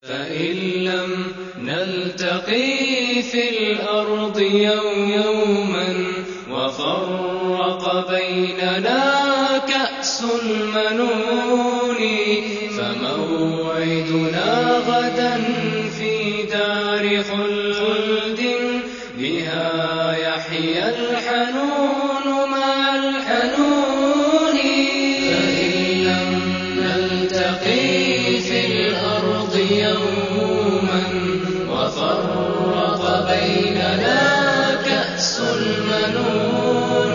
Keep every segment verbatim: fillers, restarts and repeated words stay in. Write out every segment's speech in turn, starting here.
فإن لم نلتقي في الأرض يوما وفرق بيننا كأس المنون، فموعدنا غدا في دار خلد بها يحيى الحنون مع الحنون. فإن لم نلتقي في الأرض يوما وفرق بيننا كأس المنون،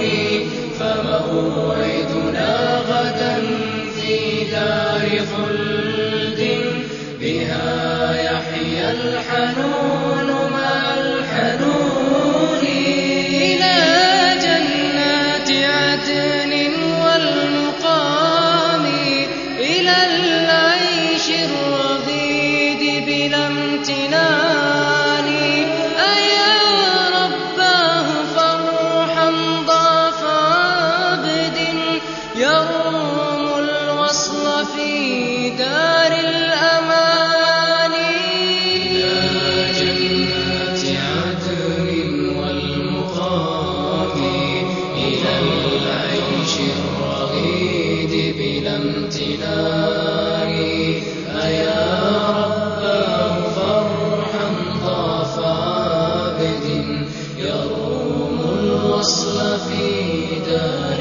فموعدنا غدا في دار خلد بها يحيى الحنون مع الحنون. إلى جنات عدن والمقام، إلى العيش الرغيد بلا امتنان. أيا رباه فرحا ضاف عبد يروم الوصل في دار الأمان. إلى جنات عدن والمقام، إلى العيش الرغيد بلا امتنان. أيا رباه فرحا ضاف عبد يروم الوصل في دار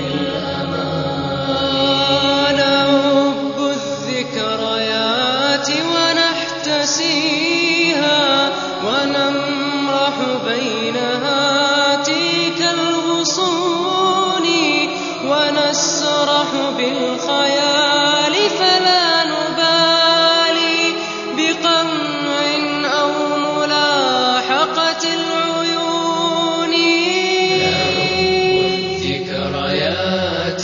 الأمان. نهب الذكريات ونحتسيها ونمرح بينها تلك الغصون، ونسرح بالخيال فلا نبالي بقمع أو ملاحقة العيون. الذكريات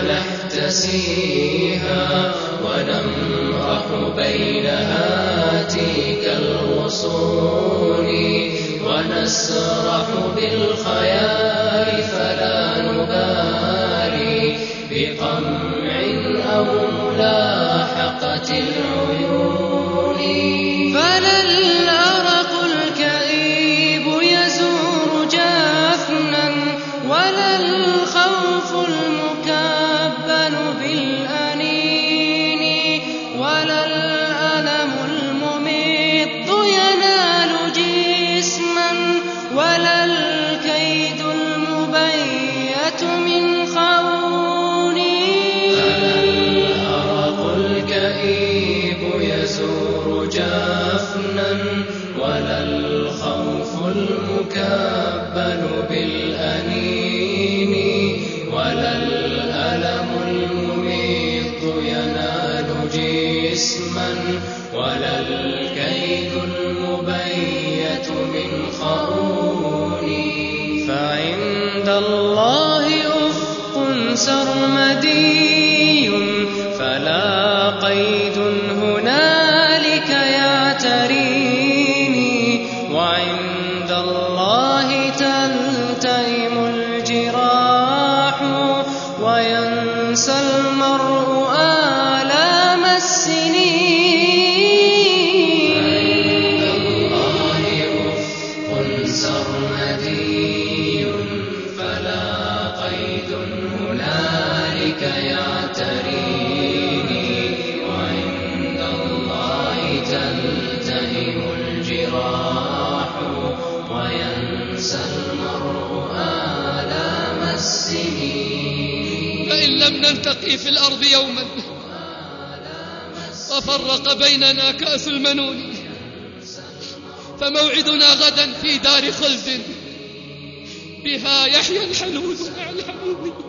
ونحتسيها ونمرح بينها تلك الغصون، ونسرح بالخيال فلا نبالي بقمع أو ملاحقة العيون. فلا الأرق الكئيب يزور جافنا، ولا الخوف المكبل بالأنين، ولا الألم المميت ينال جسما، ولا الكيد المبيت من خون. فلا الأرق الكئيب يزور جافنا، ولا الخوف المكبل بالأنين، ولا الألم المميت ينال جسما، ولا الكيد المبيت من خون. فعند الله أفق سرمدي، فلا قيد هنالك يعتريني، وعند الله تلتئم الجراح، وينسى المرء آلام السنين. عند الله أفق سرمدي، فلا قيد هنالك يعتريني، وعند الله تلتئم الجراح، وينسى المرء آلام السنين. فإن لم نلتقي في الأرض يوما وفرق بيننا كأس المنون، فموعدنا غدا في دار خلد بها يحيى الحنون مع الحنون.